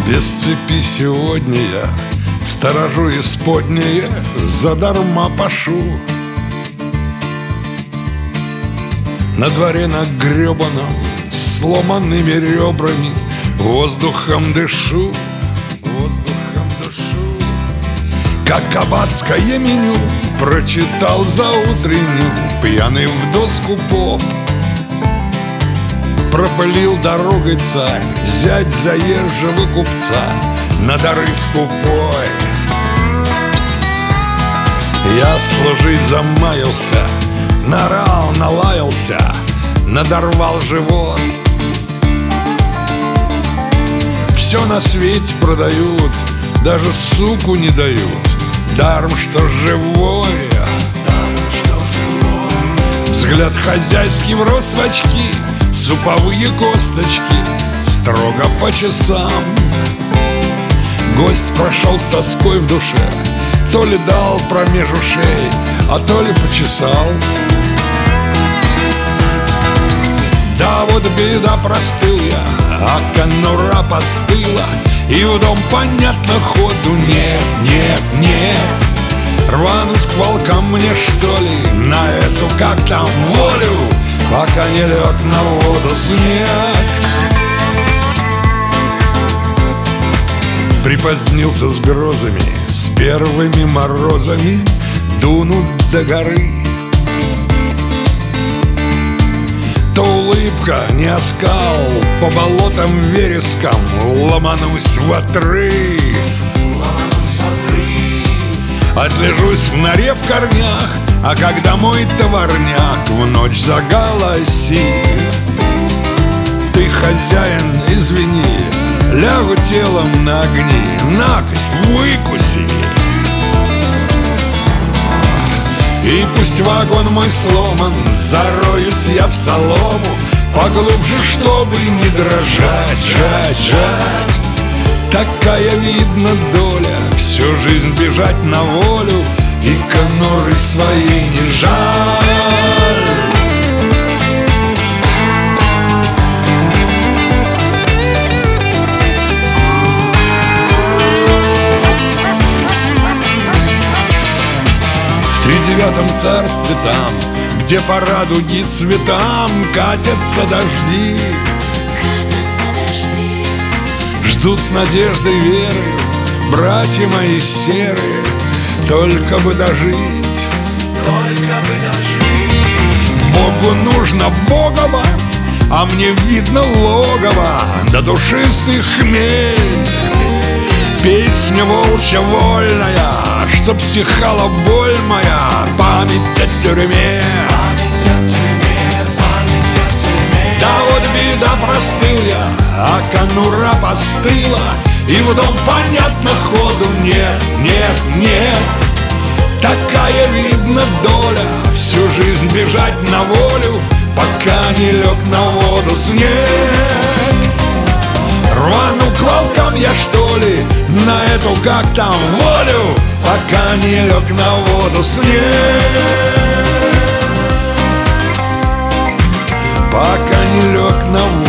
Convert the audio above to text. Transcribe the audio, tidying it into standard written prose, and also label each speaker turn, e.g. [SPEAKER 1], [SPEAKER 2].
[SPEAKER 1] Без цепи сегодня я сторожу исподнее, задарма пашу. На дворе на гребаном сломанными ребрами воздухом дышу, воздухом дышу. Как кабацкое меню прочитал за утреннюю, пьяный в доску поп. Пропылил дорогой царь, зять заезжего купца на дары скупой. Я служить замаялся, нарал, налаялся, надорвал живот. Все на свете продают, даже суку не дают, даром что живое. Взгляд хозяйский врос в очки, суповые косточки строго по часам. Гость прошел с тоской в душе, то ли дал промеж ушей, а то ли почесал. Да вот беда, простыл я, а конура постыла, и в дом, понятно, ходу нет, нет, нет. Рвануть к волкам мне, что ли, на эту, как там, волю, пока не лег на воду снег. Припозднился с грозами, с первыми морозами, дунут до горы. То улыбка, не оскал, по болотам верескам ломанусь в отрыв. Отлежусь в норе в корнях, а когда мой товарняк в ночь заголосит: ты, хозяин, извини, лягу телом на огни, накость выкуси. И пусть вагон мой сломан, зароюсь я в солому поглубже, чтобы не дрожать, жать, жать. Такая, видно, доля, всю жизнь бежать на волю и конуры своей не жаль. В тридевятом царстве там, где по радуге цветам катятся дожди, ждут с надеждой, верою братья мои серые, только бы дожить, только бы дожить. Богу нужно богово, а мне видно логово, да душистый хмель. Песня волчья вольная, чтоб стихала боль моя, память о тюрьме. Да вот беда, простыл я, а конура постыла, и в дом, понятно, ходу нет, нет, нет. Такая, видно, доля, всю жизнь бежать на волю, пока не лег на воду снег. Рвану к волкам я, что ли, на эту, как там, волю, пока не лег на воду снег. Пока не лег на воду.